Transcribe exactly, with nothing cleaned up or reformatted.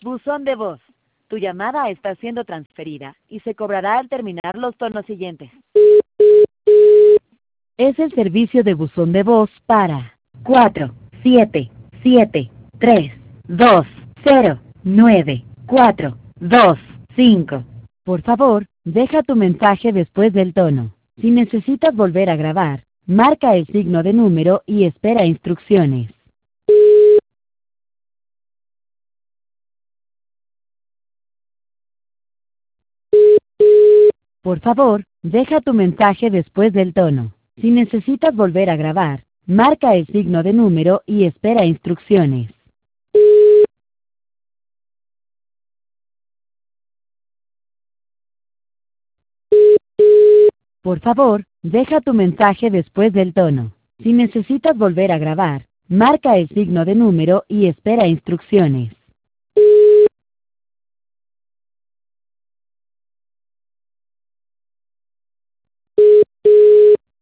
Buzón de voz. Tu llamada está siendo transferida y se cobrará al terminar los tonos siguientes. Es el servicio de buzón de voz para cuatro siete siete tres dos cero nueve cuatro dos cinco. Por favor, deja tu mensaje después del tono. Si necesitas volver a grabar, marca el signo de número y espera instrucciones. Por favor, deja tu mensaje después del tono. Si necesitas volver a grabar, marca el signo de número y espera instrucciones. Por favor, deja tu mensaje después del tono. Si necesitas volver a grabar, marca el signo de número y espera instrucciones.